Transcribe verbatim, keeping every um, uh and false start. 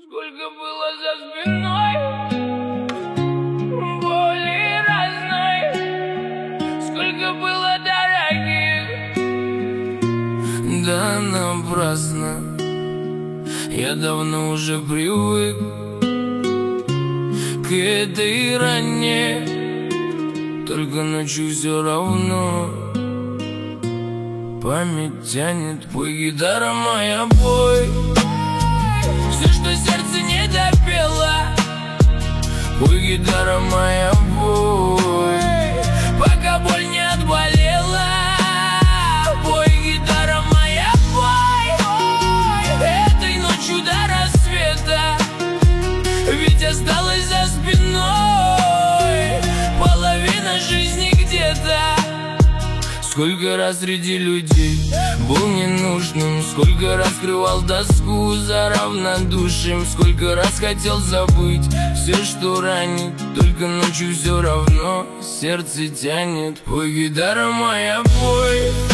Сколько было за спиной боли разной, сколько было дорогих, да напрасно. Я давно уже привык к этой ране, только ночью все равно память тянет. Пой, гитара моя, пой все, что сердце не допело. Пой, гитара моя, пой, пока боль не отболела. Пой, гитара моя, пой этой ночью до рассвета, ведь осталась за спиной половина жизни где-то. Сколько раз среди людей был ненужным, сколько раз скрывал тоску за равнодушием, сколько раз хотел забыть все, что ранит, только ночью все равно сердце тянет. Пой, гитара моя, пой